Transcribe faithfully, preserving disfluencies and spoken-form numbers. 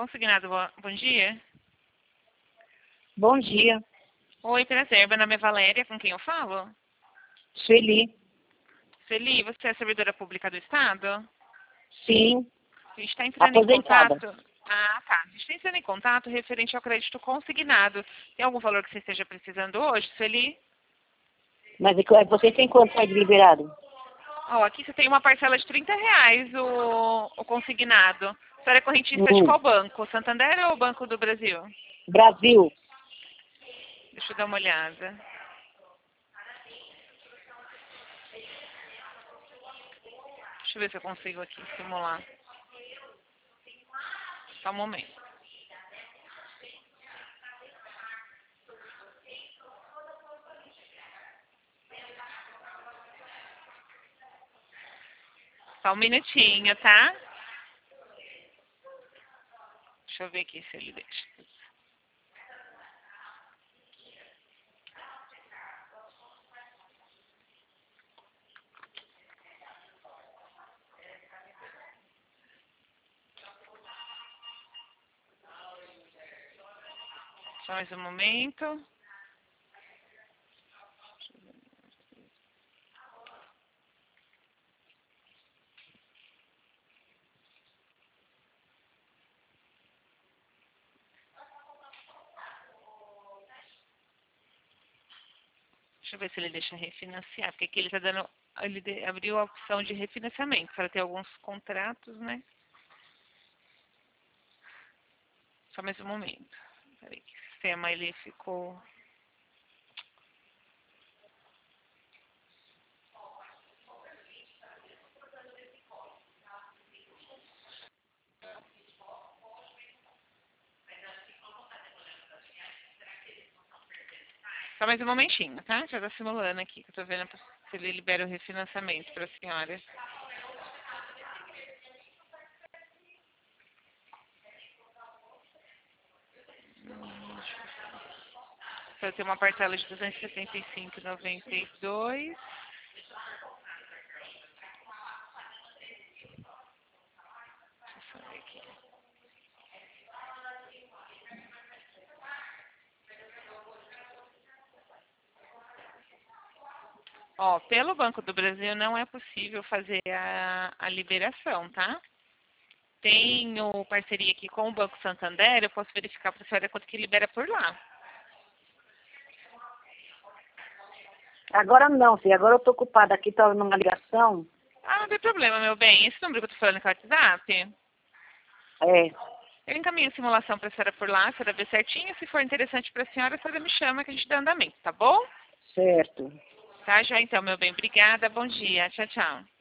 Consignado, bom, bom dia. Bom dia. Oi, prazer. Meu nome é Valéria, com quem eu falo? Sueli. Sueli, você é servidora pública do Estado? Sim. A gente está entrando Aposentada. em contato... Ah, tá. A gente está entrando em contato referente ao crédito consignado. Tem algum valor que você esteja precisando hoje, Sueli? Mas é que você tem quanto aí de liberado? Ó, aqui você tem uma parcela de trinta reais, o, o consignado. A senhora é correntista de Hum. qual banco? Santander ou Banco do Brasil? Brasil. Deixa eu dar uma olhada. Deixa eu ver se eu consigo aqui simular. Só um momento. Só um minutinho, tá? Deixa eu ver aqui se ele deixa. Só mais um momento. Deixa eu ver se ele deixa refinanciar, porque aqui ele tá dando. Ele de- abriu a opção de refinanciamento, para ter alguns contratos, né? Só mais um momento. Peraí, que o sistema ele ficou. Só mais um momentinho, tá? Já tá simulando aqui, que eu tô vendo se ele libera o refinanciamento para a senhora. Para ter uma parcela de duzentos e setenta e cinco reais e noventa e dois centavos. Deixa eu ver aqui. Ó, pelo Banco do Brasil não é possível fazer a, a liberação, tá? Tenho parceria aqui com o Banco Santander, eu posso verificar para a senhora quanto que libera por lá. Agora não, filha. Agora eu tô ocupada aqui, tô numa ligação. Ah, não tem problema, meu bem. Esse número que eu tô falando com o WhatsApp, É, eu encaminho a simulação para a senhora por lá, a senhora vê certinho. Se for interessante para a senhora, a senhora me chama que a gente dá andamento, tá bom? certo. Tá, já então, meu bem. Obrigada, bom dia. Tchau, tchau.